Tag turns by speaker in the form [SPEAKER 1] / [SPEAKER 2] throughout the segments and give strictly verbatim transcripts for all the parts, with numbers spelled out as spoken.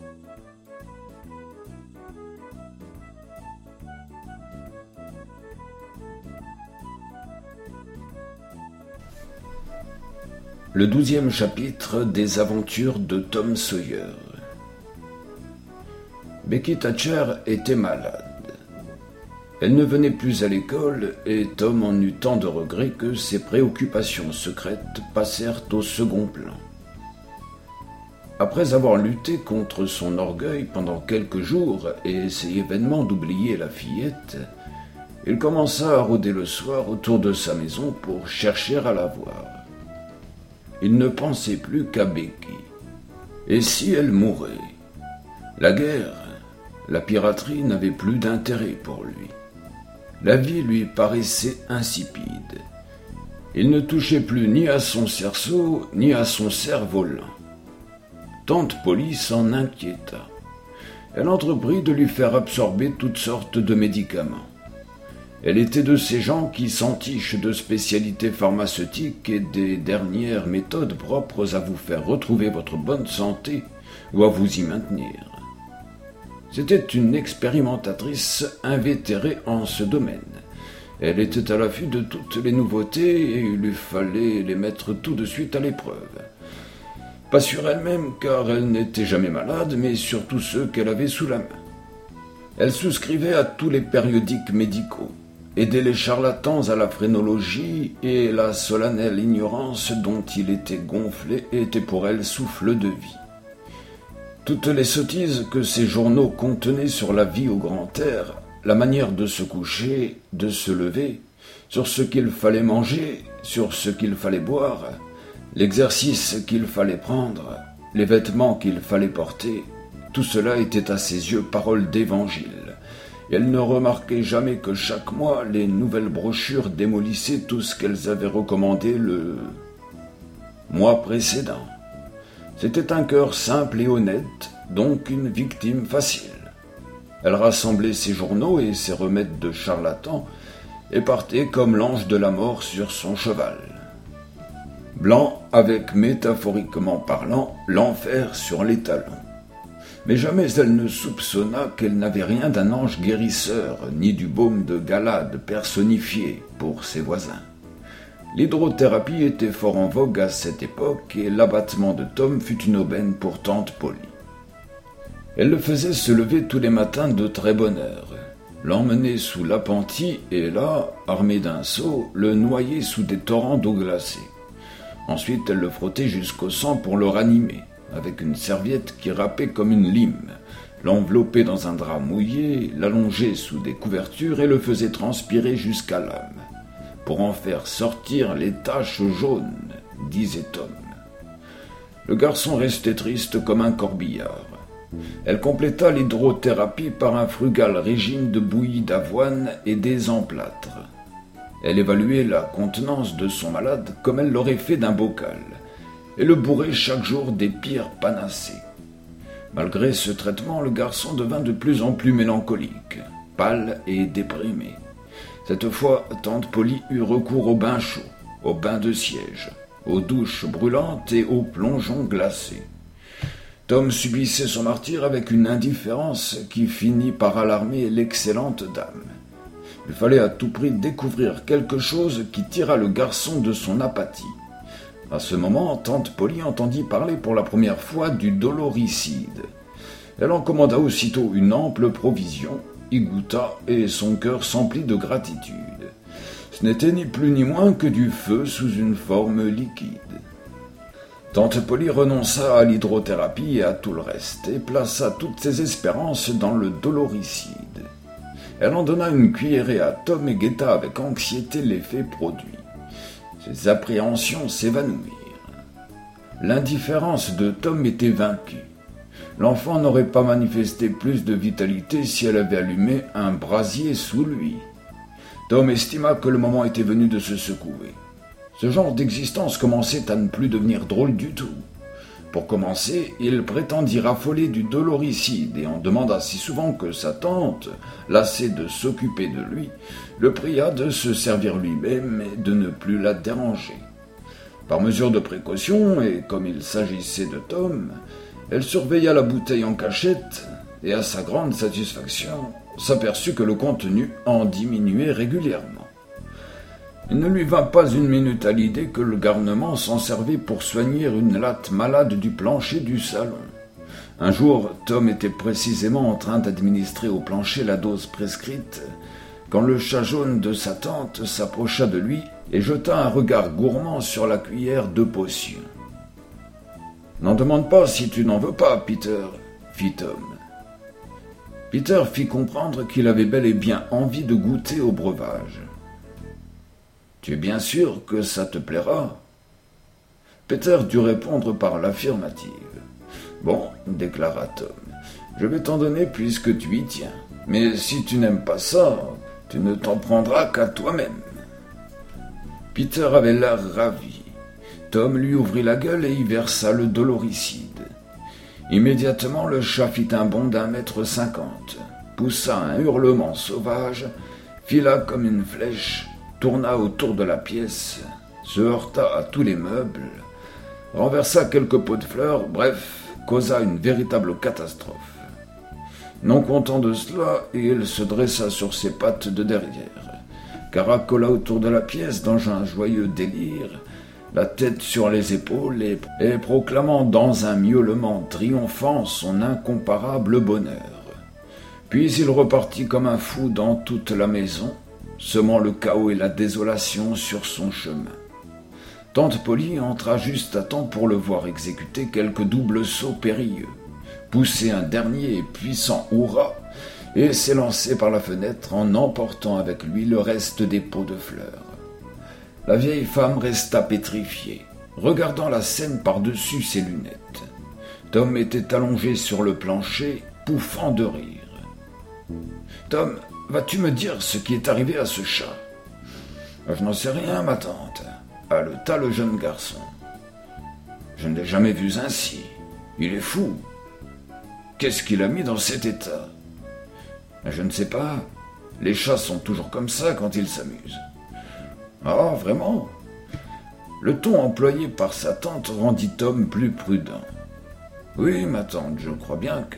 [SPEAKER 1] Le douzième chapitre des aventures de Tom Sawyer. Becky Thatcher était malade. Elle ne venait plus à l'école et Tom en eut tant de regrets que ses préoccupations secrètes passèrent au second plan. Après avoir lutté contre son orgueil pendant quelques jours et essayé vainement d'oublier la fillette, il commença à rôder le soir autour de sa maison pour chercher à la voir. Il ne pensait plus qu'à Becky. Et si elle mourait? La guerre, la piraterie n'avaient plus d'intérêt pour lui. La vie lui paraissait insipide. Il ne touchait plus ni à son cerceau, ni à son cerf-volant. Tante Polly s'en inquiéta. Elle entreprit de lui faire absorber toutes sortes de médicaments. Elle était de ces gens qui s'entichent de spécialités pharmaceutiques et des dernières méthodes propres à vous faire retrouver votre bonne santé ou à vous y maintenir. C'était une expérimentatrice invétérée en ce domaine. Elle était à l'affût de toutes les nouveautés et il lui fallait les mettre tout de suite à l'épreuve. Pas sur elle-même car elle n'était jamais malade, mais sur tous ceux qu'elle avait sous la main. Elle souscrivait à tous les périodiques médicaux. Aider les charlatans à la phrénologie et la solennelle ignorance dont il était gonflé était pour elle souffle de vie. Toutes les sottises que ces journaux contenaient sur la vie au grand air, la manière de se coucher, de se lever, sur ce qu'il fallait manger, sur ce qu'il fallait boire, l'exercice qu'il fallait prendre, les vêtements qu'il fallait porter, tout cela était à ses yeux paroles d'évangile. Elle ne remarquait jamais que chaque mois, les nouvelles brochures démolissaient tout ce qu'elles avaient recommandé le mois précédent. C'était un cœur simple et honnête, donc une victime facile. Elle rassemblait ses journaux et ses remèdes de charlatan et partait comme l'ange de la mort sur son cheval. Blanc avec, métaphoriquement parlant, l'enfer sur les talons. Mais jamais elle ne soupçonna qu'elle n'avait rien d'un ange guérisseur, ni du baume de Galade personnifié pour ses voisins. L'hydrothérapie était fort en vogue à cette époque et l'abattement de Tom fut une aubaine pour tante Polly. Elle le faisait se lever tous les matins de très bonne heure, l'emmenait sous l'appentis et là, armé d'un seau, le noyer sous des torrents d'eau glacée. Ensuite, elle le frottait jusqu'au sang pour le ranimer, avec une serviette qui râpait comme une lime, l'enveloppait dans un drap mouillé, l'allongeait sous des couvertures et le faisait transpirer jusqu'à l'âme, pour en faire sortir les taches jaunes, disait Tom. Le garçon restait triste comme un corbillard. Elle compléta l'hydrothérapie par un frugal régime de bouillie d'avoine et des emplâtres. Elle évaluait la contenance de son malade comme elle l'aurait fait d'un bocal, et le bourrait chaque jour des pires panacées. Malgré ce traitement, le garçon devint de plus en plus mélancolique, pâle et déprimé. Cette fois, tante Polly eut recours au bain chaud, au bain de siège, aux douches brûlantes et aux plongeons glacés. Tom subissait son martyre avec une indifférence qui finit par alarmer l'excellente dame. Il fallait à tout prix découvrir quelque chose qui tirât le garçon de son apathie. À ce moment, tante Polly entendit parler pour la première fois du doloricide. Elle en commanda aussitôt une ample provision, y goûta et son cœur s'emplit de gratitude. Ce n'était ni plus ni moins que du feu sous une forme liquide. Tante Polly renonça à l'hydrothérapie et à tout le reste, et plaça toutes ses espérances dans le doloricide. Elle en donna une cuillerée à Tom et guetta avec anxiété l'effet produit. Ses appréhensions s'évanouirent. L'indifférence de Tom était vaincue. L'enfant n'aurait pas manifesté plus de vitalité si elle avait allumé un brasier sous lui. Tom estima que le moment était venu de se secouer. Ce genre d'existence commençait à ne plus devenir drôle du tout. Pour commencer, il prétendit raffoler du doloricide et en demanda si souvent que sa tante, lassée de s'occuper de lui, le pria de se servir lui-même et de ne plus la déranger. Par mesure de précaution, et comme il s'agissait de Tom, Elle surveilla la bouteille en cachette et, à sa grande satisfaction, s'aperçut que le contenu en diminuait régulièrement. Il ne lui vint pas une minute à l'idée que le garnement s'en servait pour soigner une latte malade du plancher du salon. Un jour, Tom était précisément en train d'administrer au plancher la dose prescrite quand le chat jaune de sa tante s'approcha de lui et jeta un regard gourmand sur la cuillère de potion. « N'en demande pas si tu n'en veux pas, Peter, » fit Tom. Peter fit comprendre qu'il avait bel et bien envie de goûter au breuvage. « Tu es bien sûr que ça te plaira ?» Peter dut répondre par l'affirmative. « Bon, » déclara Tom, « je vais t'en donner puisque tu y tiens. Mais si tu n'aimes pas ça, tu ne t'en prendras qu'à toi-même. » Peter avait l'air ravi. Tom lui ouvrit la gueule et y versa le doloricide. Immédiatement, le chat fit un bond d'un mètre cinquante, poussa un hurlement sauvage, fila comme une flèche, tourna autour de la pièce, se heurta à tous les meubles, renversa quelques pots de fleurs, bref, causa une véritable catastrophe. Non content de cela, il se dressa sur ses pattes de derrière, caracola autour de la pièce dans un joyeux délire, la tête sur les épaules et, et proclamant dans un miaulement triomphant son incomparable bonheur. Puis il repartit comme un fou dans toute la maison, semant le chaos et la désolation sur son chemin. Tante Polly entra juste à temps pour le voir exécuter quelques doubles sauts périlleux, pousser un dernier et puissant hurrah et s'élancer par la fenêtre en emportant avec lui le reste des pots de fleurs. La vieille femme resta pétrifiée, regardant la scène par-dessus ses lunettes. Tom était allongé sur le plancher, pouffant de rire. « Tom, vas-tu me dire ce qui est arrivé à ce chat ?»« Je n'en sais rien, ma tante, » haleta le jeune garçon. « Je ne l'ai jamais vu ainsi. Il est fou. Qu'est-ce qu'il a mis dans cet état ?»« Je ne sais pas. Les chats sont toujours comme ça quand ils s'amusent. » « Ah, vraiment ?» Le ton employé par sa tante rendit Tom plus prudent. « Oui, ma tante, je crois bien que... »«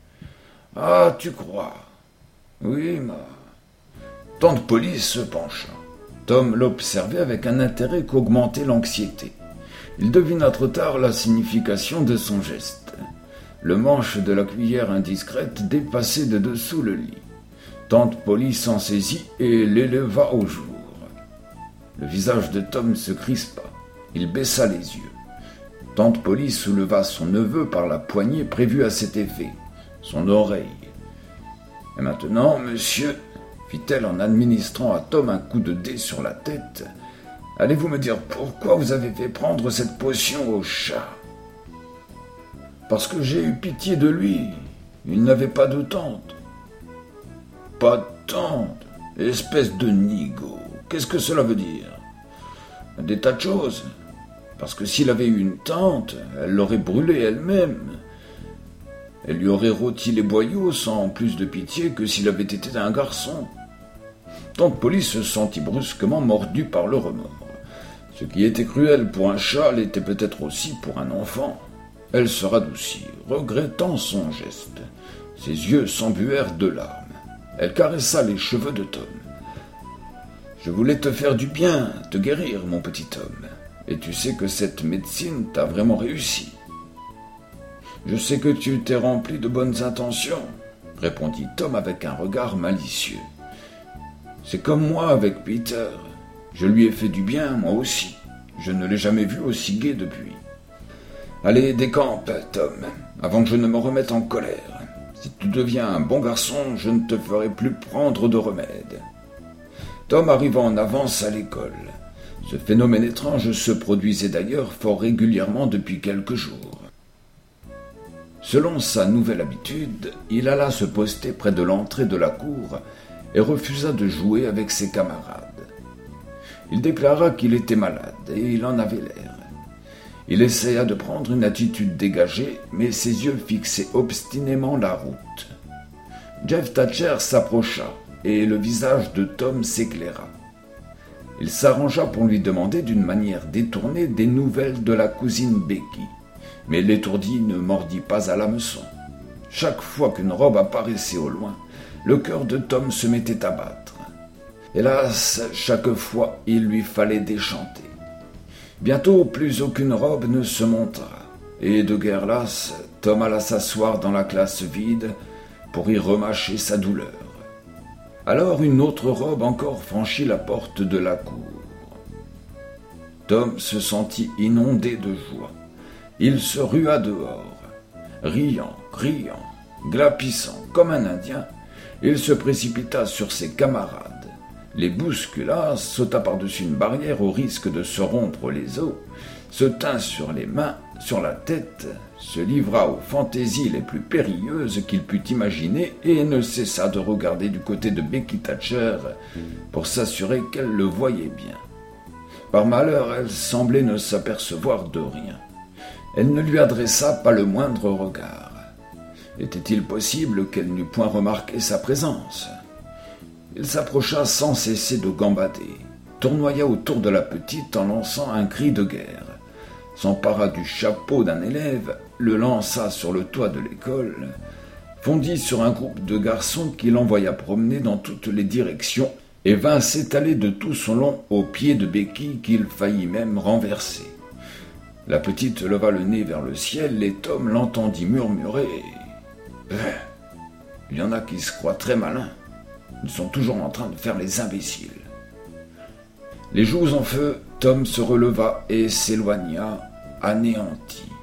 [SPEAKER 1] Ah, tu crois ? Oui, ma... » Tante Polly se pencha. Tom l'observait avec un intérêt qu'augmentait l'anxiété. Il devina trop tard la signification de son geste. Le manche de la cuillère indiscrète dépassait de dessous le lit. Tante Polly s'en saisit et l'éleva au jour. Le visage de Tom se crispa. Il baissa les yeux. Tante Polly souleva son neveu par la poignée prévue à cet effet, son oreille. « Et maintenant, monsieur, » fit-elle en administrant à Tom un coup de dé sur la tête, « allez-vous me dire pourquoi vous avez fait prendre cette potion au chat ?»« Parce que j'ai eu pitié de lui. Il n'avait pas de tante. »« Pas de tante, espèce de nigo. Qu'est-ce que cela veut dire ? Des tas de choses. Parce que s'il avait eu une tante, elle l'aurait brûlée elle-même. Elle lui aurait rôti les boyaux sans plus de pitié que s'il avait été un garçon. » Tante Polly se sentit brusquement mordue par le remords. Ce qui était cruel pour un chat l'était peut-être aussi pour un enfant. Elle se radoucit, regrettant son geste. Ses yeux s'embuèrent de larmes. Elle caressa les cheveux de Tom. « Je voulais te faire du bien, te guérir, mon petit homme. Et tu sais que cette médecine t'a vraiment réussi. »« Je sais que tu t'es rempli de bonnes intentions, » répondit Tom avec un regard malicieux. « C'est comme moi avec Peter. Je lui ai fait du bien, moi aussi. Je ne l'ai jamais vu aussi gai depuis. Allez, décampe, Tom, avant que je ne me remette en colère. Si tu deviens un bon garçon, je ne te ferai plus prendre de remède. » Tom arriva en avance à l'école. Ce phénomène étrange se produisait d'ailleurs fort régulièrement depuis quelques jours. Selon sa nouvelle habitude, il alla se poster près de l'entrée de la cour et refusa de jouer avec ses camarades. Il déclara qu'il était malade et il en avait l'air. Il essaya de prendre une attitude dégagée, mais ses yeux fixaient obstinément la route. Jeff Thatcher s'approcha et le visage de Tom s'éclaira. Il s'arrangea pour lui demander d'une manière détournée des nouvelles de la cousine Becky, Mais l'étourdi ne mordit pas à l'hameçon. Chaque fois qu'une robe apparaissait au loin, le cœur de Tom se mettait à battre. Hélas, chaque fois, il lui fallait déchanter. Bientôt, plus aucune robe ne se montra, et de guerre lasse, Tom alla s'asseoir dans la classe vide pour y remâcher sa douleur. Alors une autre robe encore franchit la porte de la cour. Tom se sentit inondé de joie. Il se rua dehors, riant, criant, glapissant comme un Indien. Il se précipita sur ses camarades, les bouscula, sauta par-dessus une barrière au risque de se rompre les os, se tint sur les mains, sur la tête, se livra aux fantaisies les plus périlleuses qu'il put imaginer et ne cessa de regarder du côté de Becky Thatcher pour s'assurer qu'elle le voyait bien. Par malheur, elle semblait ne s'apercevoir de rien. Elle ne lui adressa pas le moindre regard. Était-il possible qu'elle n'eût point remarqué sa présence ? Il s'approcha sans cesser de gambader, tournoya autour de la petite en lançant un cri de guerre, s'empara du chapeau d'un élève, le lança sur le toit de l'école, fondit sur un groupe de garçons qu'il envoya promener dans toutes les directions et vint s'étaler de tout son long aux pieds de Becky qu'il faillit même renverser. La petite leva le nez vers le ciel et Tom l'entendit murmurer « Il y en a qui se croient très malins. Ils sont toujours en train de faire les imbéciles. » Les joues en feu, Tom se releva et s'éloigna, anéanti.